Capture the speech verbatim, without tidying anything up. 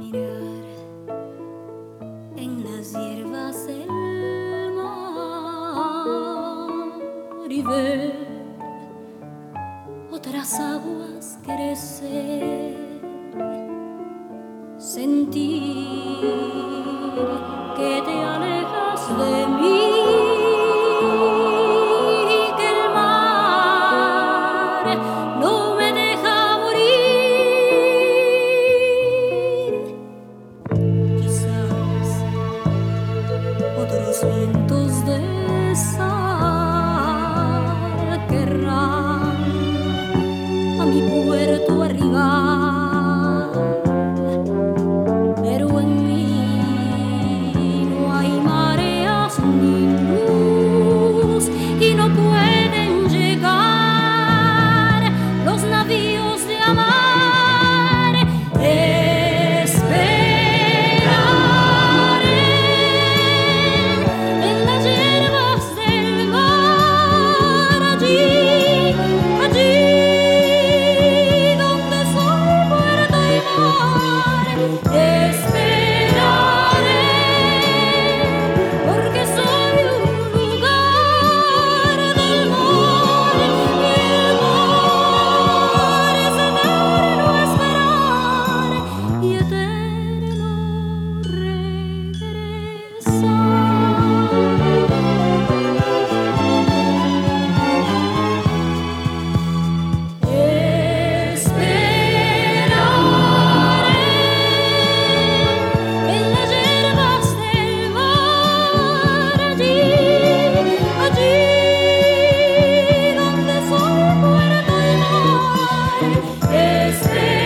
mirar en las hierbas del mar y ver otras aguas crecer, sentir que te alejas de mí, que el mar no me deja morir. Quizás otros vientos de sal querrán a mi puerto arribar, pero en mí no hay mareas ni luz y no pueden llegar los navíos de amar. Esperaré en las hierbas del mar, allí, allí donde soy puerto y mar. Esperaré porque soy un lugar del mar y el mar es eterno esperar y eterno en las hierbas del mar, allí, allí donde soy puerto y mar. Esperaré